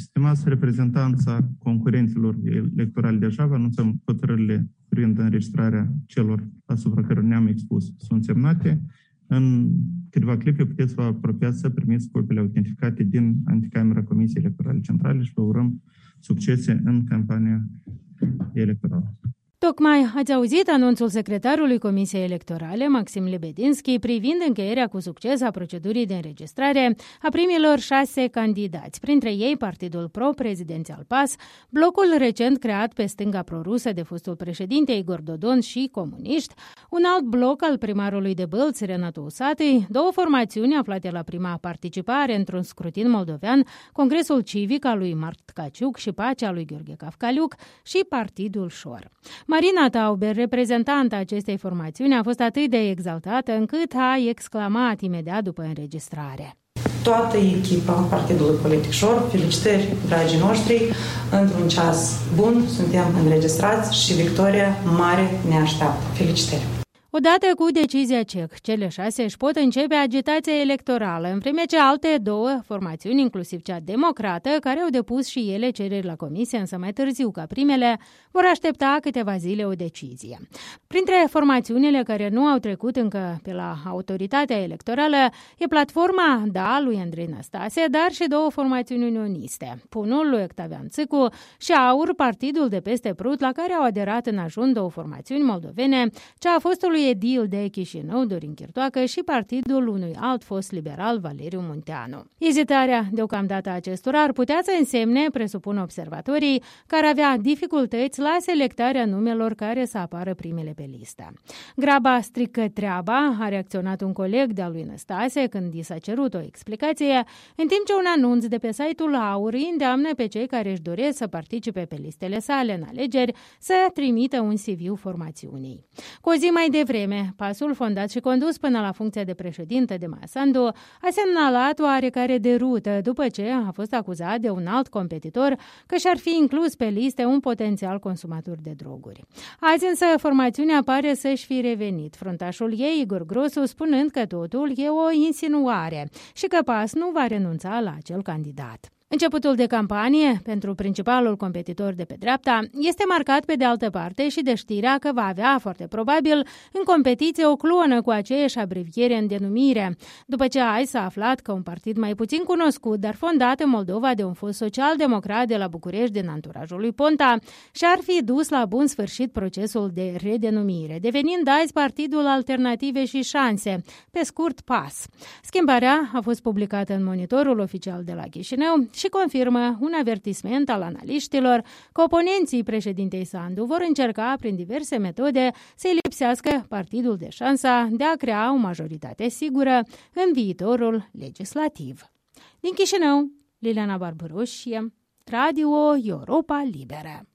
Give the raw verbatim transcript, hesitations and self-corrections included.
Stimați reprezentanța concurenților electorali deja, vă anunțăm hotărârile privind înregistrarea celor asupra care ne-am expus sunt semnate. În câteva clipe puteți vă apropiați să primiți copiile autentificate din anticamera Comisiei Electorale Centrale și vă urăm succese în campania electorală. Tocmai ați auzit anunțul secretarului Comisiei Electorale, Maxim Lebedinski, privind încheierea cu succes a procedurii de înregistrare a primilor șase candidați, printre ei Partidul Pro-Prezidențial P A S, blocul recent creat pe stânga prorusă de fostul președinte Igor Dodon și comuniști, un alt bloc al primarului de Bălți, Renato Usatăi, două formațiuni aflate la prima participare într-un scrutin moldovean, Congresul Civic al lui Mart Caciuc și Pacea lui Gheorghe Cafcaliuc și Partidul Șor. Marina Tauber, reprezentanta acestei formațiuni, a fost atât de exaltată încât a exclamat imediat după înregistrare. Toată echipa Partidului Politic Șor, felicitări, dragii noștri, într-un ceas bun suntem înregistrați și victoria mare ne așteaptă. Felicitări! Odată cu decizia C E C, cele șase își pot începe agitația electorală, în vreme ce alte două formațiuni, inclusiv cea democrată, care au depus și ele cereri la comisie, însă mai târziu ca primele, vor aștepta câteva zile o decizie. Printre formațiunile care nu au trecut încă pe la autoritatea electorală e platforma Da lui Andrei Năstase, dar și două formațiuni unioniste, Punul lui Octavian Țâcu și Aur, partidul de peste Prut, la care au aderat în ajun două formațiuni moldovene, cea a fostului edil de Chișinău, Dorin Chirtoacă, și partidul unui alt fost liberal, Valeriu Munteanu. Ezitarea deocamdată acestora ar putea să însemne, presupun observatorii, că ar avea dificultăți la selectarea numelor care să apară primele pe listă. Graba strică treaba, a reacționat un coleg de-al lui Năstase când i s-a cerut o explicație, în timp ce un anunț de pe site-ul Aur îi îndeamnă pe cei care își doresc să participe pe listele sale în alegeri să trimită un C V formațiunii. Cu o zi mai devreme, vreme, Pasul, fondat și condus până la funcția de președinte de Maia Sandu, a semnalat oarecare derută după ce a fost acuzat de un alt competitor că și-ar fi inclus pe liste un potențial consumator de droguri. Azi însă formațiunea pare să-și fi revenit. Fruntașul ei, Igor Grosu, spunând că totul e o insinuare și că P A S nu va renunța la acel candidat. Începutul de campanie pentru principalul competitor de pe dreapta este marcat pe de altă parte și de știrea că va avea, foarte probabil, în competiție o clonă cu aceeași abreviere în denumire, după ce azi s-a aflat că un partid mai puțin cunoscut, dar fondat în Moldova de un fost social-democrat de la București din anturajul lui Ponta, și-ar fi dus la bun sfârșit procesul de redenumire, devenind azi Partidul Alternative și Șanse, pe scurt P A S. Schimbarea a fost publicată în Monitorul oficial de la Chișinău și confirmă un avertisment al analiștilor că oponenții președintei Sandu vor încerca prin diverse metode să-i lipsească partidul de șansa de a crea o majoritate sigură în viitorul legislativ. Din Chișinău, Liliana Barbaroșie, Radio Europa Liberă.